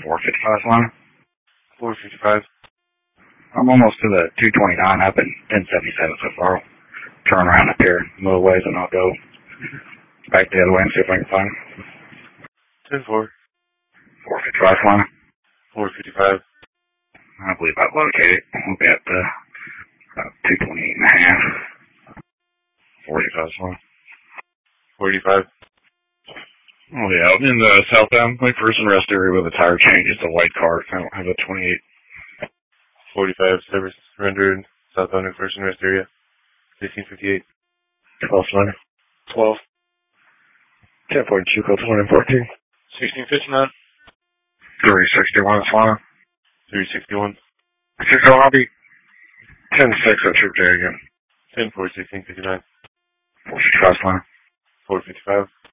455 line. 455. I'm almost to the 229 up in 1077 so far. I'll turn around up here a little ways and I'll go back the other way and see if I can find him. 10-4. 455 line. 455. I believe I've located it. We'll be at the 228 and a half. 45 line. 45. Oh yeah, I'm in the southbound McPherson rest area with a tire change. It's a white car. I don't have a 28. 45. Service rendered. Southbound McPherson rest area. 1658. 12 line. 12. 10.2 code 214. 1659. 361 line. 361. So I'll be 10-6 at Troop J again. 10-4, 1659. 465 line. 455.